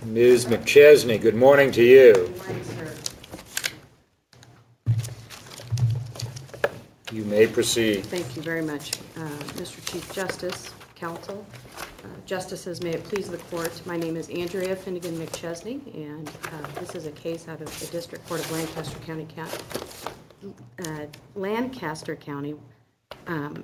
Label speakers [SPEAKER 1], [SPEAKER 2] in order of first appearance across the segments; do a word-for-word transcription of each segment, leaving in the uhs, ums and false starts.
[SPEAKER 1] Miz McChesney, good morning to you.
[SPEAKER 2] Good morning, sir.
[SPEAKER 1] You may proceed.
[SPEAKER 2] Thank you very much, uh, Mister Chief Justice, Counsel. Uh, Justices, may it please the Court, my name is Andrea Finnegan McChesney, and uh, this is a case out of the District Court of Lancaster County, uh, Lancaster County. Um,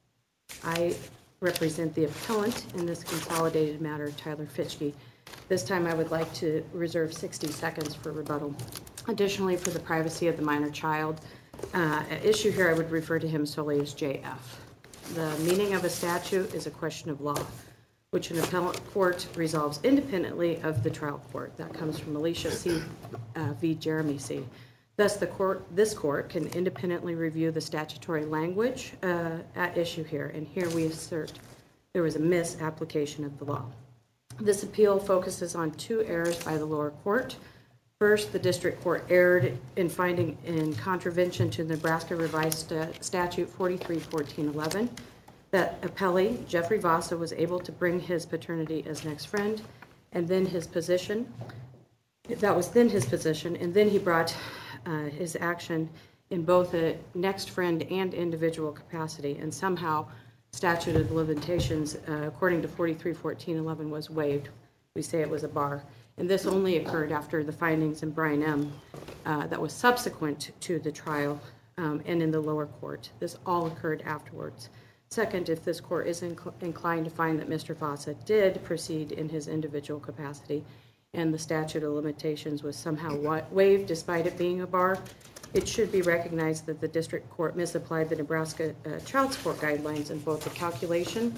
[SPEAKER 2] I represent the appellant in this consolidated matter, Tyler Fitchke. This time I would like to reserve sixty seconds for rebuttal. Additionally, for the privacy of the minor child, uh, at issue here I would refer to him solely as J F. The meaning of a statute is a question of law, which an appellate court resolves independently of the trial court. That comes from Alicia C. Uh, v. Jeremy C. Thus, the court, this court can independently review the statutory language uh, at issue here, and here we assert there was a misapplication of the law. This appeal focuses on two errors by the lower court. First, the district court erred in finding in contravention to Nebraska Revised Statute forty-three fourteen eleven that appellee Jeffrey Vasa was able to bring his paternity as next friend, and then his position, that was then his position, and then he brought uh, his action in both a next friend and individual capacity, and somehow statute of limitations, uh, according to forty-three fourteen eleven, was waived. We say it was a bar. And this only occurred after the findings in Brian M. Uh, that was subsequent to the trial um, and in the lower court. This all occurred afterwards. Second, if this court is inc- inclined to find that Mister Vasa did proceed in his individual capacity and the statute of limitations was somehow wa- waived despite it being a bar, it should be recognized that the district court misapplied the Nebraska uh, child support guidelines in both the calculation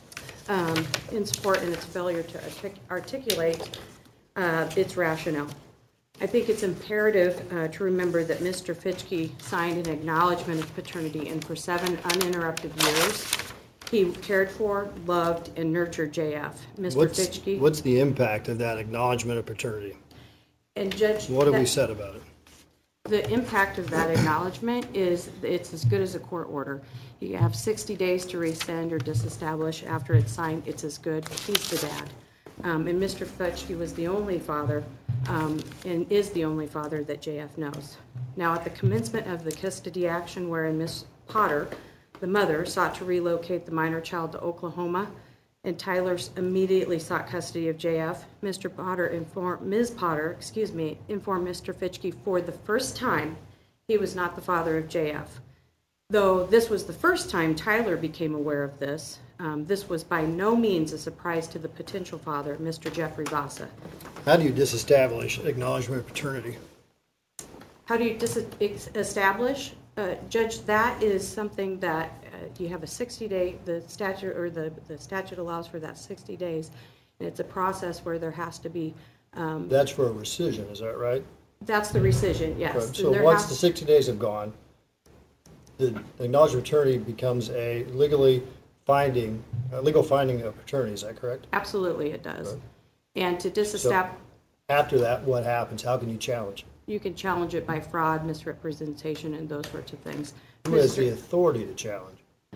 [SPEAKER 2] um, in support and its failure to artic- articulate uh, its rationale. I think it's imperative uh, to remember that Mister Fitchke signed an acknowledgement of paternity, and for seven uninterrupted years, he cared for, loved, and nurtured J F. Mister
[SPEAKER 3] What's,
[SPEAKER 2] Fitchke.
[SPEAKER 3] what's the impact of that acknowledgement of paternity?
[SPEAKER 2] And Judge,
[SPEAKER 3] What have
[SPEAKER 2] that,
[SPEAKER 3] we said about it?
[SPEAKER 2] The impact of that acknowledgement is it's as good as a court order. You have sixty days to rescind or disestablish. After it's signed, it's as good. He's the dad. Um, and Mister Fitchke was the only father um, and is the only father that J F knows. Now, at the commencement of the custody action wherein Miss Potter, the mother, sought to relocate the minor child to Oklahoma, and Tyler immediately sought custody of J F, Mister Potter informed, Miz Potter, excuse me, informed Mister Fitchke for the first time he was not the father of J F. Though this was the first time Tyler became aware of this, um, this was by no means a surprise to the potential father, Mister Jeffrey Vasa.
[SPEAKER 3] How do you disestablish acknowledgement of paternity?
[SPEAKER 2] How do you disestablish? Uh, Judge, that is something that uh, you have a sixty-day, the statute, or the, the statute allows for that sixty days, and it's a process where there has to be... Um,
[SPEAKER 3] That's for a rescission, is that right?
[SPEAKER 2] That's the rescission, yes.
[SPEAKER 3] Right.
[SPEAKER 2] And
[SPEAKER 3] So
[SPEAKER 2] there
[SPEAKER 3] once
[SPEAKER 2] has-
[SPEAKER 3] the sixty days have gone, the acknowledgement of paternity becomes a legally finding, a legal finding of paternity, is that correct?
[SPEAKER 2] Absolutely, it does.
[SPEAKER 3] Right.
[SPEAKER 2] And to disestablish,
[SPEAKER 3] After that, what happens? How can you challenge?
[SPEAKER 2] you can challenge it by fraud, misrepresentation, and those sorts of things.
[SPEAKER 3] Who has
[SPEAKER 2] Mister
[SPEAKER 3] the authority to challenge?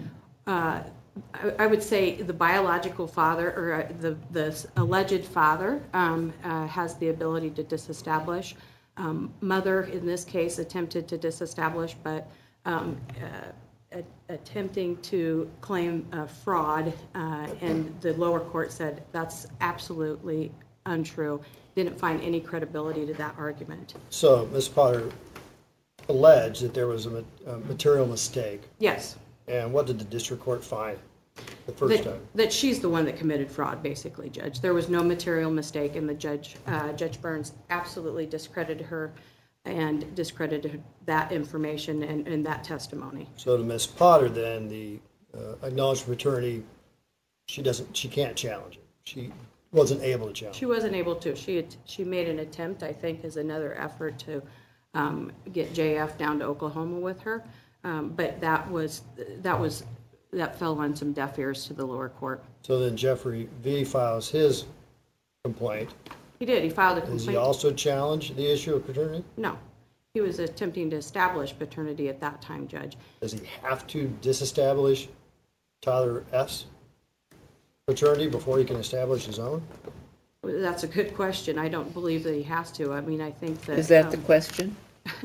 [SPEAKER 2] I, I would say the biological father, or uh, the, the alleged father, um, uh, has the ability to disestablish. Um, mother, in this case, attempted to disestablish, but um, uh, a- attempting to claim uh, fraud, uh, and the lower court said that's absolutely untrue. Didn't find any credibility to that argument.
[SPEAKER 3] So Miz Potter alleged that there was a, ma- a material mistake.
[SPEAKER 2] Yes.
[SPEAKER 3] And what did the district court find the first
[SPEAKER 2] That,
[SPEAKER 3] time?
[SPEAKER 2] that she's the one that committed fraud, basically, Judge. There was no material mistake, and the judge, uh, Judge Burns, absolutely discredited her and discredited that information and, and that testimony.
[SPEAKER 3] So to Miz Potter, then, the uh, acknowledged paternity, she doesn't, she can't challenge it. She wasn't able to challenge
[SPEAKER 2] She
[SPEAKER 3] it.
[SPEAKER 2] wasn't able to. She had, she made an attempt, I think, as another effort to um, get J F down to Oklahoma with her, um, but that was that was that fell on some deaf ears to the lower court.
[SPEAKER 3] So then Jeffrey V. files his complaint.
[SPEAKER 2] He did. He filed a
[SPEAKER 3] Does
[SPEAKER 2] complaint.
[SPEAKER 3] he also challenge the issue of paternity?
[SPEAKER 2] No. He was attempting to establish paternity at that time, Judge.
[SPEAKER 3] Does he have to disestablish Tyler S. paternity before he can establish his own?
[SPEAKER 2] That's a good question. I don't believe that he has to. I mean, I think that...
[SPEAKER 4] Is that the
[SPEAKER 2] um,
[SPEAKER 4] question?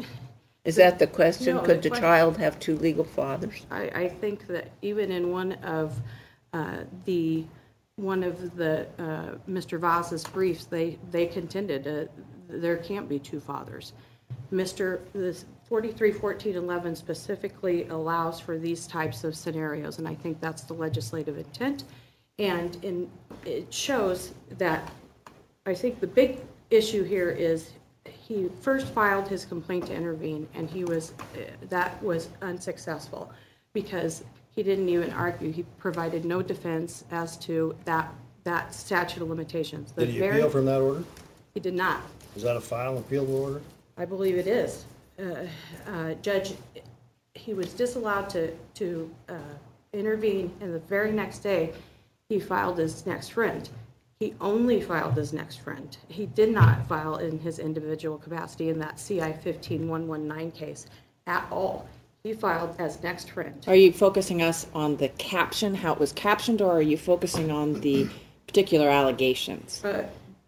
[SPEAKER 4] Is that the question?
[SPEAKER 2] No,
[SPEAKER 4] Could
[SPEAKER 2] the
[SPEAKER 4] the
[SPEAKER 2] que-
[SPEAKER 4] child have two legal fathers?
[SPEAKER 2] I, I think that even in one of uh, the, one of the, uh, Mister Voss's briefs, they, they contended uh, there can't be two fathers. Mister This forty-three fourteen eleven specifically allows for these types of scenarios, and I think that's the legislative intent. And in, it shows that, I think the big issue here is he first filed his complaint to intervene, and he was, that was unsuccessful because he didn't even argue. He provided no defense as to that, that statute of limitations. The
[SPEAKER 3] Did he
[SPEAKER 2] very-
[SPEAKER 3] appeal from that order?
[SPEAKER 2] He did not.
[SPEAKER 3] Is that a final appealable order?
[SPEAKER 2] I believe it is. Uh, uh, Judge, he was disallowed to, to uh, intervene, and the very next day, he filed his next friend. He only filed his next friend. He did not file in his individual capacity in that C I fifteen one one nine case at all. He filed as next friend.
[SPEAKER 5] Are you focusing us on the caption, how it was captioned, or are you focusing on the particular allegations?
[SPEAKER 2] Uh,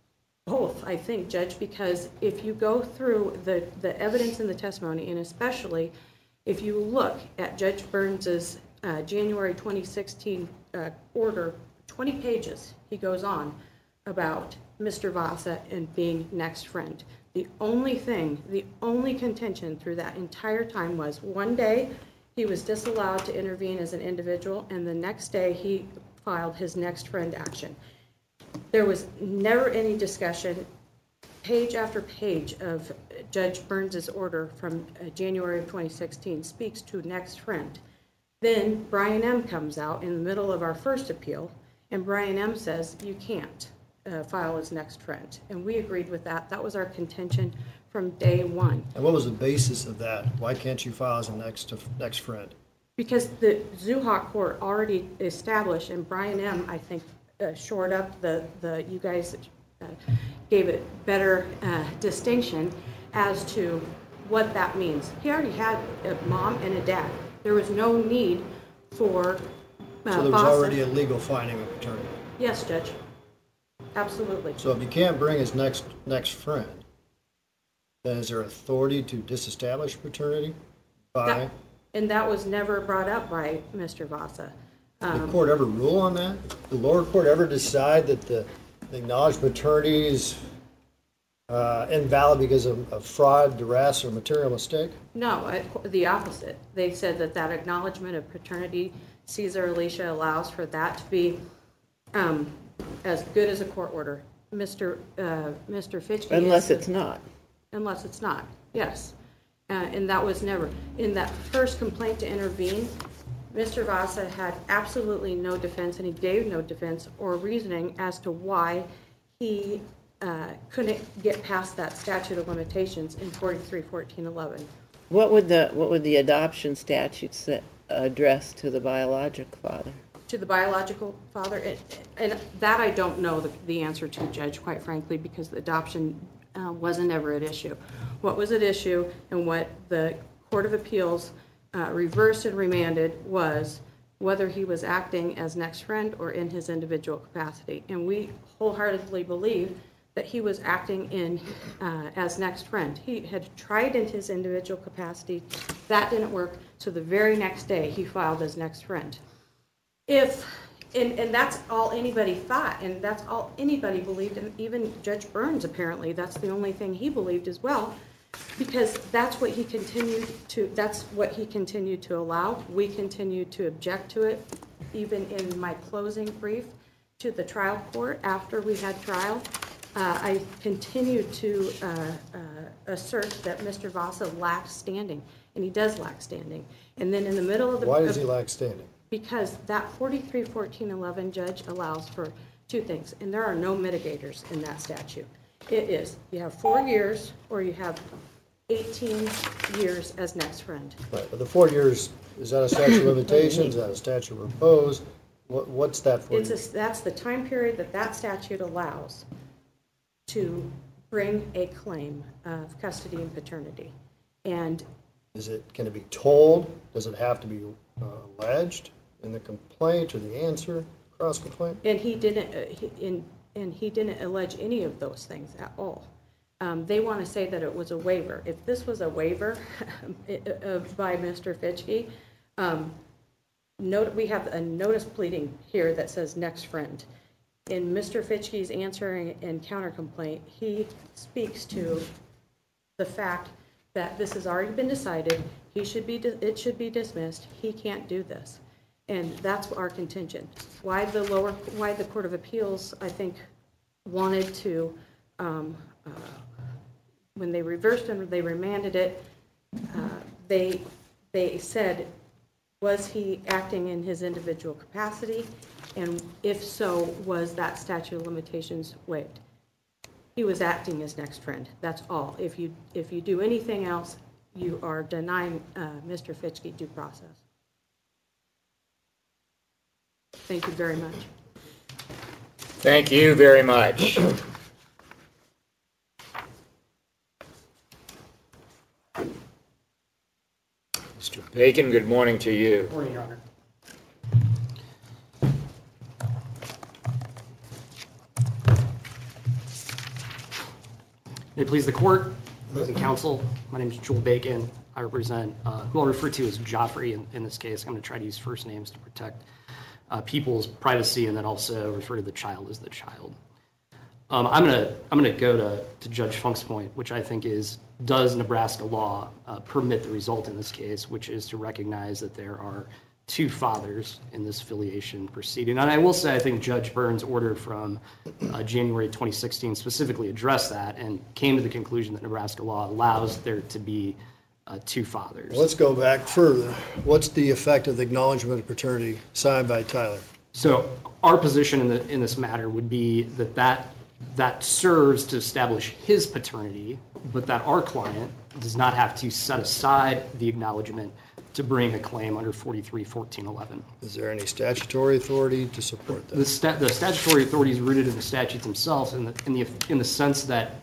[SPEAKER 2] Both, I think, Judge, because if you go through the, the evidence in the testimony, and especially if you look at Judge Burns's uh, January twenty sixteen uh, order, twenty pages, he goes on about Mister Vasa and being next friend. The only thing, the only contention through that entire time was one day he was disallowed to intervene as an individual, and the next day he filed his next friend action. There was never any discussion, page after page of Judge Burns's order from uh, January of twenty sixteen speaks to next friend. Then Brian M. comes out in the middle of our first appeal, and Brian M. says, you can't uh, file as next friend. And we agreed with that. That was our contention from day one.
[SPEAKER 3] And what was the basis of that? Why can't you file as a next, next friend?
[SPEAKER 2] Because the Zuhock court already established, and Brian M., I think, uh, shored up the, the you guys uh, gave it better uh, distinction as to what that means. He already had a mom and a dad. There was no need for uh,
[SPEAKER 3] So there was
[SPEAKER 2] Vasa-
[SPEAKER 3] already a legal finding of paternity.
[SPEAKER 2] Yes, Judge. Absolutely.
[SPEAKER 3] So if you can't bring his next, next friend, then is there authority to disestablish paternity by,
[SPEAKER 2] That- And that was never brought up by Mister Vasa.
[SPEAKER 3] did the court ever rule on that? Did the lower court ever decide that the the acknowledged paternity is uh, invalid because of, of fraud, duress, or material mistake?
[SPEAKER 2] No, I- the opposite. They said that that acknowledgement of paternity, Caesar Alicia allows for that to be um, as good as a court order. Mister Uh, Mister Fitchke.
[SPEAKER 4] Unless
[SPEAKER 2] is-
[SPEAKER 4] it's not.
[SPEAKER 2] Unless it's not, yes. Uh, And that was never, in that first complaint to intervene, Mister Vasa had absolutely no defense, and he gave no defense or reasoning as to why he uh, couldn't get past that statute of limitations in forty-three fourteen eleven.
[SPEAKER 4] What would the, what would the adoption statutes that address to the biologic father?
[SPEAKER 2] To the biological father, and- and that I don't know the, the answer to, Judge, quite frankly, because the adoption uh, wasn't ever at issue. What was at issue and what the Court of Appeals uh, reversed and remanded was whether he was acting as next friend or in his individual capacity. And we wholeheartedly believe that he was acting in uh, as next friend. He had tried in his individual capacity. That didn't work. So the very next day, he filed as next friend. If, and, and that's all anybody thought, and that's all anybody believed, and even Judge Burns, apparently, that's the only thing he believed as well, because that's what he continued to, that's what he continued to allow. We continued to object to it, even in my closing brief to the trial court after we had trial. Uh, I continued to uh, uh, assert that Mister Vasa lacked standing, and he does lack standing. And then in the middle of the...
[SPEAKER 3] Why does he lack standing?
[SPEAKER 2] Because that forty-three fourteen eleven judge allows for two things, and there are no mitigators in that statute. It is, you have four years, or you have eighteen years as next friend.
[SPEAKER 3] Right, but the four years, is that a statute of limitations, is that a statute of repose? What, what's that for?
[SPEAKER 2] It's a, that's the time period that that statute allows to bring a claim of custody and paternity. And
[SPEAKER 3] Is it, can it be told? Does it have to be uh, alleged in the complaint or the answer, cross complaint?
[SPEAKER 2] And he didn't, uh, he- in and he didn't allege any of those things at all. Um, they want to say that it was a waiver. If this was a waiver uh, by Mister Fitchke, um, note, we have a notice pleading here that says next friend. In Mister Fitchke's answering and counter complaint, he speaks to the fact that this has already been decided. He should be, it should be dismissed. He can't do this. And that's our contention. Why the lower, why the Court of Appeals, I think, wanted to, um, uh, when they reversed and they remanded it, uh, they they said, was he acting in his individual capacity? And if so, was that statute of limitations waived? He was acting as next friend. That's all. If you if you do anything else, you are denying uh, Mister Fitchke due process. Thank you very much.
[SPEAKER 1] Thank you very much. Mister Bacon, good morning to you.
[SPEAKER 6] Morning, Your Honor. May it please the court, opposing counsel, my name is Joel Bacon. I represent uh, who I'll refer to as Joffrey in, in this case. I'm going to try to use first names to protect uh, people's privacy and then also refer to the child as the child. Um, I'm going to I'm going to go to, to Judge Funk's point, which I think is, does Nebraska law uh, permit the result in this case, which is to recognize that there are two fathers in this filiation proceeding. And I will say I think Judge Burns' order from uh, January twenty sixteen specifically addressed that and came to the conclusion that Nebraska law allows there to be uh, two fathers.
[SPEAKER 3] Let's go back further. What's the effect of the acknowledgement of paternity signed by Tyler?
[SPEAKER 6] So our position in the in this matter would be that that that serves to establish his paternity, but that our client does not have to set aside the acknowledgement to bring a claim under forty-three fourteen eleven.
[SPEAKER 3] Is there any statutory authority to support that?
[SPEAKER 6] The, sta- the statutory authority is rooted in the statutes themselves in the, in the in the sense that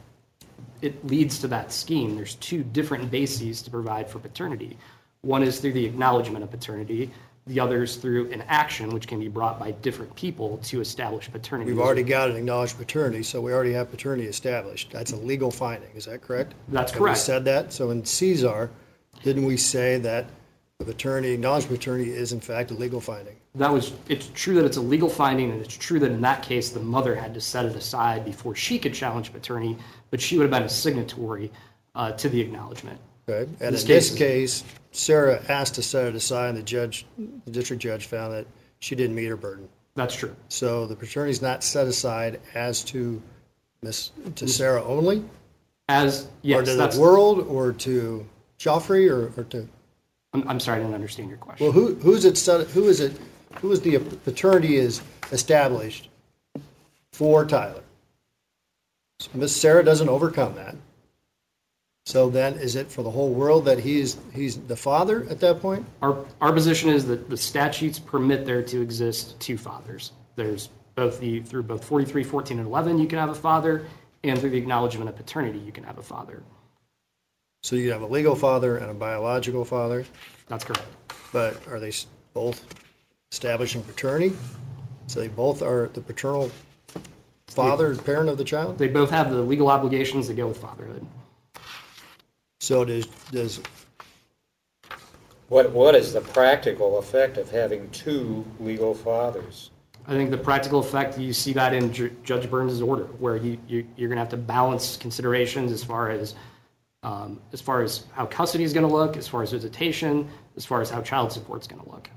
[SPEAKER 6] it leads to that scheme. There's two different bases to provide for paternity. One is through the acknowledgement of paternity. The other is through an action which can be brought by different people to establish paternity.
[SPEAKER 3] We've already got an acknowledged paternity, so we already have paternity established. That's a legal finding. Is that correct?
[SPEAKER 6] That's
[SPEAKER 3] Have we
[SPEAKER 6] correct.
[SPEAKER 3] said that? So in Caesar, didn't we say that the paternity, acknowledged paternity is in fact a legal finding?
[SPEAKER 6] That was, it's true that it's a legal finding, and it's true that in that case, the mother had to set it aside before she could challenge paternity, but she would have been a signatory uh, to the acknowledgement.
[SPEAKER 3] Okay. And
[SPEAKER 6] This
[SPEAKER 3] in this
[SPEAKER 6] case is-
[SPEAKER 3] case, Sarah asked to set it aside, and the judge, the district judge found that she didn't meet her burden.
[SPEAKER 6] That's true.
[SPEAKER 3] So the paternity is not set aside as to Miss to Sarah only,
[SPEAKER 6] As,
[SPEAKER 3] or
[SPEAKER 6] yes,
[SPEAKER 3] to
[SPEAKER 6] that's,
[SPEAKER 3] the world, or to Joffrey, or, or to
[SPEAKER 6] I'm, I'm sorry, I didn't understand your question.
[SPEAKER 3] well, who who's it set? Who is it? Who is the paternity is established for Tyler? So Miss Sarah doesn't overcome that. So then, is it for the whole world that he's he's the father at that point?
[SPEAKER 6] Our, our position is that the statutes permit there to exist two fathers. There's both the, through both forty-three fourteen and eleven, you can have a father, and through the acknowledgement of paternity, you can have a father.
[SPEAKER 3] So you have a legal father and a biological father,
[SPEAKER 6] That's correct.
[SPEAKER 3] but are they s- both establishing paternity? So they both are the paternal father, parent of the child?
[SPEAKER 6] They both have the legal obligations that go with fatherhood.
[SPEAKER 3] So does, does,
[SPEAKER 1] What, what is the practical effect of having two legal fathers?
[SPEAKER 6] I think the practical effect, you see that in Ju- Judge Burns' order, where you, you, you're going to have to balance considerations as far as um, as far as how custody is going to look, as far as visitation, as far as how child support is going to look.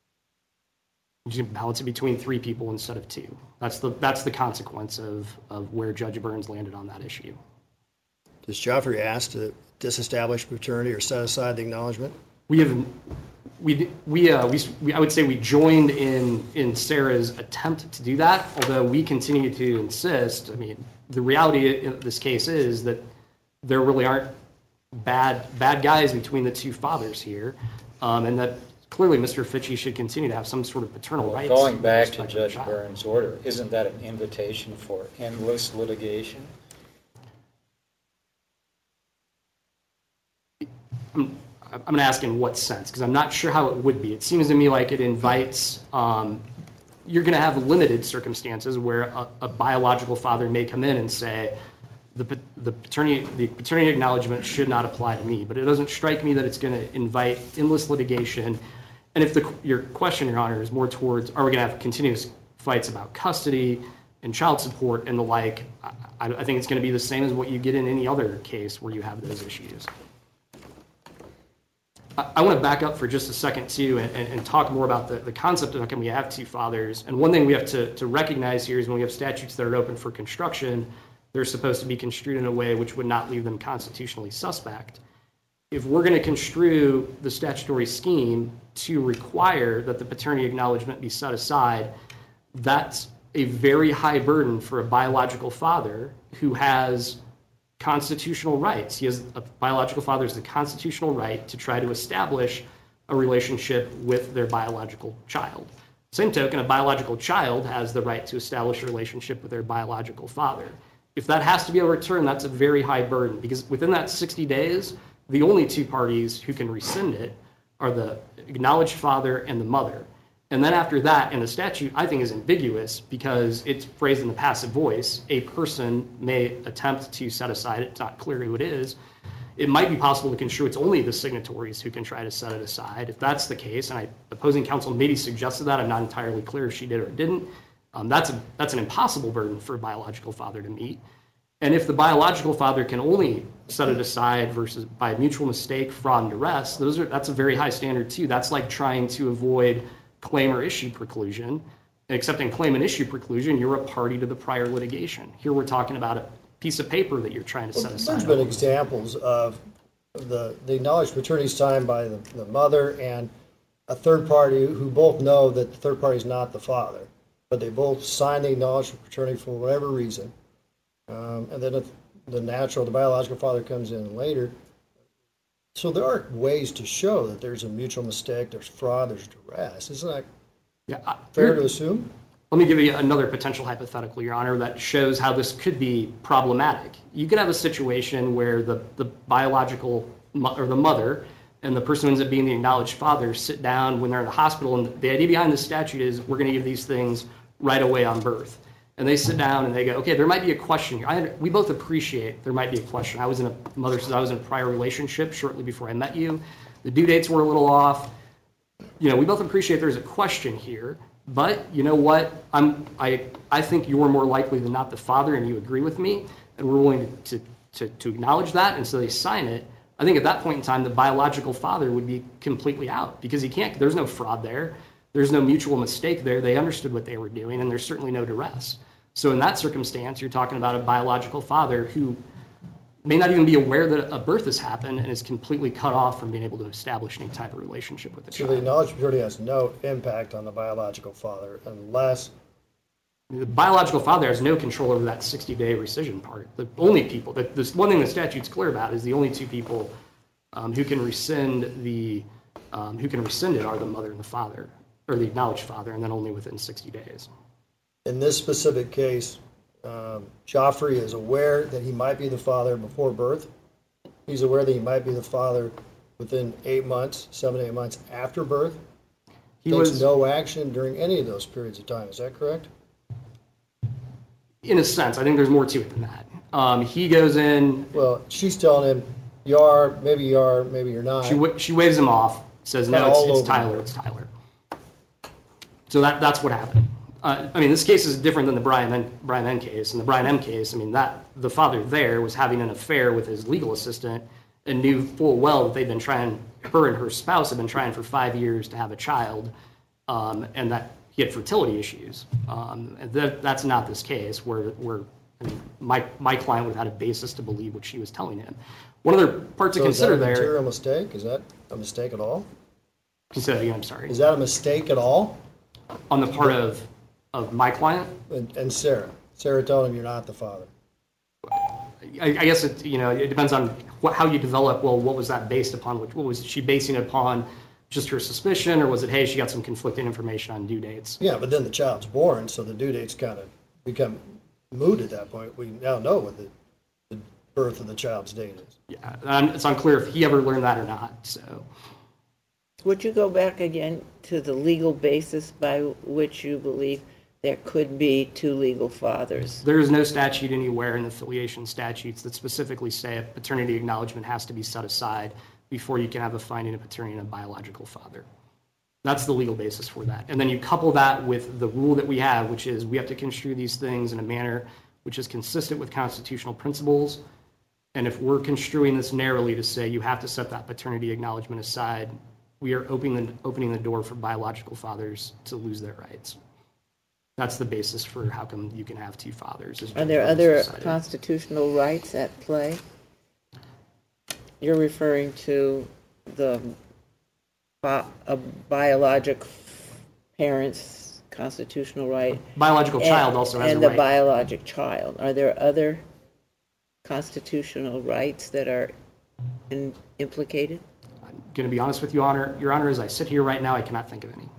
[SPEAKER 6] You can balance it between three people instead of two. That's the that's the consequence of, of where Judge Burns landed on that issue.
[SPEAKER 3] does Joffrey ask to disestablish paternity or set aside the acknowledgement?
[SPEAKER 6] We have we we uh we, we I would say we joined in in Sarah's attempt to do that, although we continue to insist. I mean, the reality in this case is that there really aren't bad bad guys between the two fathers here, um, and that clearly Mister Fitchke should continue to have some sort of paternal
[SPEAKER 1] Well,
[SPEAKER 6] rights.
[SPEAKER 1] going back
[SPEAKER 6] with
[SPEAKER 1] to
[SPEAKER 6] respect the
[SPEAKER 1] Judge
[SPEAKER 6] child.
[SPEAKER 1] Burns' order, isn't that an invitation for endless litigation?
[SPEAKER 6] I'm, I'm going to ask in what sense, because I'm not sure how it would be. It seems to me like it invites um, you're going to have limited circumstances where a, a biological father may come in and say, the, the paternity the paternity acknowledgement should not apply to me, but it doesn't strike me that it's going to invite endless litigation. And if the, your question, Your Honor, is more towards, are we going to have continuous fights about custody and child support and the like, I, I think it's going to be the same as what you get in any other case where you have those issues. I, I want to back up for just a second, too, and, and, and talk more about the, the concept of how can we have two fathers. And one thing we have to, to recognize here is when we have statutes that are open for construction, they're supposed to be construed in a way which would not leave them constitutionally suspect. If we're going to construe the statutory scheme to require that the paternity acknowledgement be set aside, that's a very high burden for a biological father who has constitutional rights. He has a biological father has the constitutional right to try to establish a relationship with their biological child. Same token, a biological child has the right to establish a relationship with their biological father. If that has to be overturned, that's a very high burden, because within that sixty days, the only two parties who can rescind it are the acknowledged father and the mother. And then after that, and the statute, I think, is ambiguous because it's phrased in the passive voice. A person may attempt to set aside it. It's not clear who it is. It might be possible to construe it's only the signatories who can try to set it aside. If that's the case, and I, opposing counsel maybe suggested that, I'm not entirely clear if she did or didn't, um, that's, a, that's an impossible burden for a biological father to meet. And if the biological father can only set it aside versus by mutual mistake, fraud, and duress, those are, that's a very high standard, too. That's like trying to avoid claim or issue preclusion. Except in claim and issue preclusion, you're a party to the prior litigation. Here we're talking about a piece of paper that you're trying to set
[SPEAKER 3] Well,
[SPEAKER 6] aside.
[SPEAKER 3] there's been examples of the, the acknowledged paternity signed by the, the mother and a third party who both know that the third party is not the father, but they both sign the acknowledged paternity for whatever reason. Um, and then if the natural, the biological father comes in later. So there are ways to show that there's a mutual mistake, there's fraud, there's duress. Isn't that
[SPEAKER 6] Yeah, I-
[SPEAKER 3] fair to assume?
[SPEAKER 6] Let me give you another potential hypothetical, Your Honor, that shows how this could be problematic. You could have a situation where the, the biological mo- or the mother and the person who ends up being the acknowledged father sit down when they're in the hospital, and the idea behind the statute is we're going to give these things right away on birth. And they sit down and they go, okay, there might be a question here. I, we both appreciate there might be a question. I was in a, mother says I was in a prior relationship shortly before I met you. The due dates were a little off. You know, we both appreciate there's a question here, but you know what? I'm, I, I think you're more likely than not the father, and you agree with me, and we're willing to, to, to acknowledge that, and so they sign it. I think at that point in time, the biological father would be completely out because he can't, there's no fraud there. There's no mutual mistake there. They understood what they were doing, and there's certainly no duress. So in that circumstance, you're talking about a biological father who may not even be aware that a birth has happened and is completely cut off from being able to establish any type of relationship with the
[SPEAKER 3] So
[SPEAKER 6] child.
[SPEAKER 3] the acknowledged paternity has no impact on the biological father unless,
[SPEAKER 6] The biological father has no control over that sixty-day rescission part. The only people, the, this one thing the statute's clear about is the only two people um, who can rescind the, um, who can rescind it are the mother and the father, or the acknowledged father, and then only within sixty days.
[SPEAKER 3] in this specific case, um, Joffrey is aware that he might be the father before birth. He's aware that he might be the father within eight months, seven, eight months after birth.
[SPEAKER 6] He
[SPEAKER 3] Takes
[SPEAKER 6] was,
[SPEAKER 3] no action during any of those periods of time. Is that correct?
[SPEAKER 6] in a sense, I think there's more to it than that. Um, he goes in,
[SPEAKER 3] Well, she's telling him, you are, maybe you are, maybe you're not.
[SPEAKER 6] she, wa- she waves him off, says, no,
[SPEAKER 3] All
[SPEAKER 6] it's, it's
[SPEAKER 3] over.
[SPEAKER 6] Tyler, it's Tyler. So that, that's what happened. Uh, I mean, this case is different than the Brian M. Brian M. case. In the Brian M. case, I mean, that the father there was having an affair with his legal assistant and knew full well that they'd been trying, her and her spouse had been trying for five years to have a child, um, and that he had fertility issues. Um, and that, that's not this case where, where I mean, my, my client would have had a basis to believe what she was telling him. One other part to
[SPEAKER 3] So
[SPEAKER 6] consider
[SPEAKER 3] is that a
[SPEAKER 6] there,
[SPEAKER 3] material mistake? Is that a mistake at all?
[SPEAKER 6] consider again, I'm sorry,
[SPEAKER 3] Is that a mistake at all?
[SPEAKER 6] on the part of, of my client,
[SPEAKER 3] And, and Sarah, Sarah telling him you're not the father.
[SPEAKER 6] I, I guess it, you know, it depends on what, how you develop, well, what was that based upon? What, what was she basing it upon? Just her suspicion, or was it, hey, she got some conflicting information on due dates?
[SPEAKER 3] Yeah, but then the child's born, so the due dates kind of become moot at that point. We now know what the, the birth of the child's date is.
[SPEAKER 6] Yeah, and it's unclear if he ever learned that or not, so.
[SPEAKER 4] would you go back again to the legal basis by which you believe there could be two legal fathers?
[SPEAKER 6] There is no statute anywhere in the affiliation statutes that specifically say a paternity acknowledgement has to be set aside before you can have a finding of paternity in a biological father. That's the legal basis for that. And then you couple that with the rule that we have, which is we have to construe these things in a manner which is consistent with constitutional principles. And if we're construing this narrowly to say you have to set that paternity acknowledgement aside, we are opening the, opening the door for biological fathers to lose their rights. That's the basis for how come you can have two fathers.
[SPEAKER 4] Are there other constitutional rights at play? You're referring to the bi- a biologic parent's constitutional right.
[SPEAKER 6] Biological child
[SPEAKER 4] and,
[SPEAKER 6] also has
[SPEAKER 4] and
[SPEAKER 6] a
[SPEAKER 4] the
[SPEAKER 6] right.
[SPEAKER 4] biologic child. Are there other constitutional rights that are in, implicated?
[SPEAKER 6] I'm going to be honest with you, Honor. Your Honor, as I sit here right now, I cannot think of any.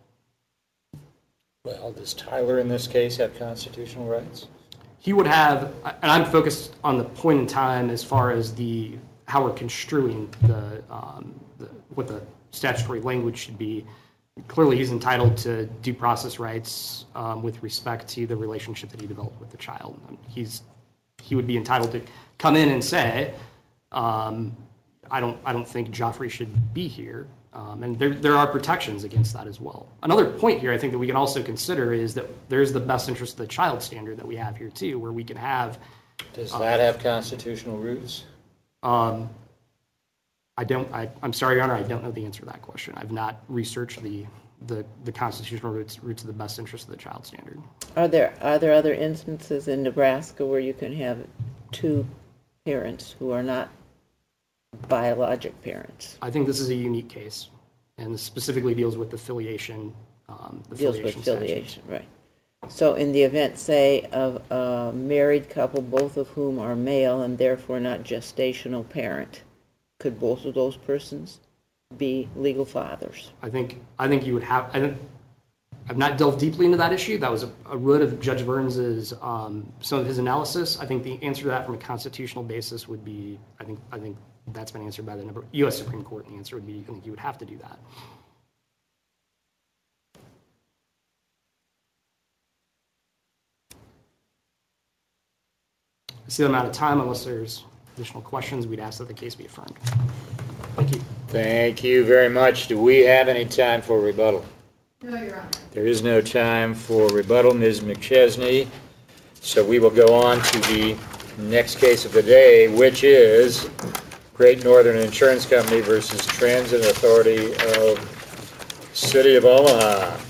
[SPEAKER 1] Well, does Tyler in this case have constitutional rights?
[SPEAKER 6] He would have, and I'm focused on the point in time as far as the how we're construing the, um, the what the statutory language should be. Clearly, he's entitled to due process rights um, with respect to the relationship that he developed with the child. He's he would be entitled to come in and say, um, I don't I don't think Joffrey should be here. Um, and there, there are protections against that as well. Another point here I think that we can also consider is that there's the best interest of the child standard that we have here too, where we can have...
[SPEAKER 1] Does that have constitutional roots?
[SPEAKER 6] Um, I don't, I, I'm sorry, Your Honor, I don't know the answer to that question. I've not researched the, the, the constitutional roots, roots of the best interest of the child standard.
[SPEAKER 4] Are there are there other instances in Nebraska where you can have two parents who are not biologic parents?
[SPEAKER 6] I think this is a unique case, and this specifically deals with the filiation. Um, the
[SPEAKER 4] Deals
[SPEAKER 6] filiation
[SPEAKER 4] with
[SPEAKER 6] statute.
[SPEAKER 4] filiation, right. So in the event, say, of a married couple, both of whom are male and therefore not gestational parent, could both of those persons be legal fathers?
[SPEAKER 6] I think I think you would have. I don't, I've not delved deeply into that issue. That was a, a root of Judge Burns's um, some of his analysis. I think the answer to that from a constitutional basis would be. I think I think that's been answered by the U S Supreme Court, and the answer would be. I think you would have to do that. I see I'm out of time. Unless there's additional questions, we'd ask that the case be affirmed. Thank you.
[SPEAKER 1] Thank you very much. Do we have any time for rebuttal?
[SPEAKER 7] No, Your Honor.
[SPEAKER 1] There is no time for rebuttal, Miz McChesney. So we will go on to the next case of the day, which is Great Northern Insurance Company versus Transit Authority of City of Omaha.